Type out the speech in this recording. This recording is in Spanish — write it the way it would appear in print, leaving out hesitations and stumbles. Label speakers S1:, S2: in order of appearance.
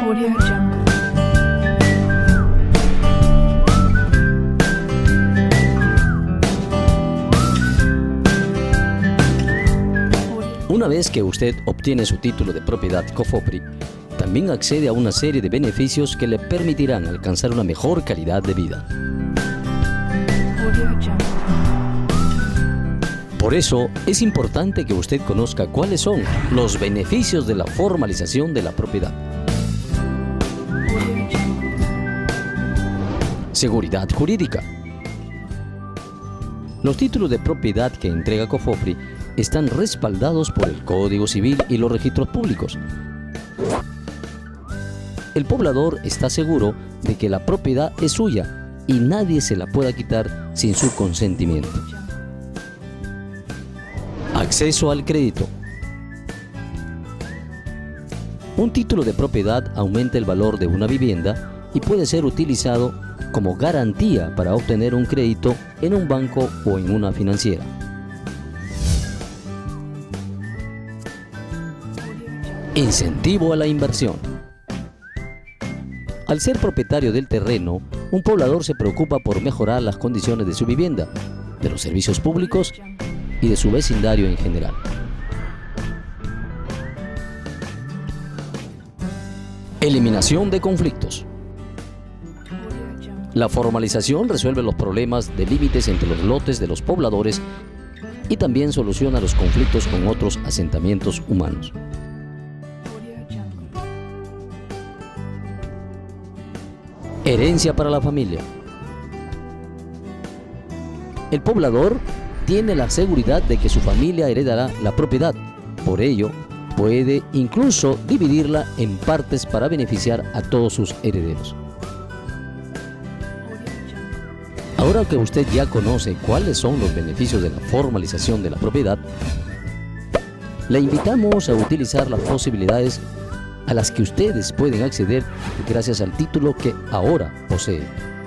S1: Audio Jungle.
S2: Una vez que usted obtiene su título de propiedad COFOPRI, también accede a una serie de beneficios que le permitirán alcanzar una mejor calidad de vida.
S1: Audio Jungle.
S2: Por eso, es importante que usted conozca cuáles son los beneficios de la formalización de la propiedad.
S1: Audio Jungle.
S2: Seguridad jurídica. Los títulos de propiedad que entrega COFOPRI están respaldados por el Código Civil y los registros públicos. El poblador está seguro de que la propiedad es suya y nadie se la pueda quitar sin su consentimiento. Acceso al crédito. Un título de propiedad aumenta el valor de una vivienda y puede ser utilizado como garantía para obtener un crédito en un banco o en una financiera. Incentivo a la inversión. Al ser propietario del terreno, un poblador se preocupa por mejorar las condiciones de su vivienda, de los servicios públicos y de su vecindario en general. Eliminación de conflictos. La formalización resuelve los problemas de límites entre los lotes de los pobladores y también soluciona los conflictos con otros asentamientos humanos. Herencia para la familia. El poblador tiene la seguridad de que su familia heredará la propiedad. Por ello, puede incluso dividirla en partes para beneficiar a todos sus herederos. Ahora que usted ya conoce cuáles son los beneficios de la formalización de la propiedad, le invitamos a utilizar las posibilidades a las que ustedes pueden acceder gracias al título que ahora posee.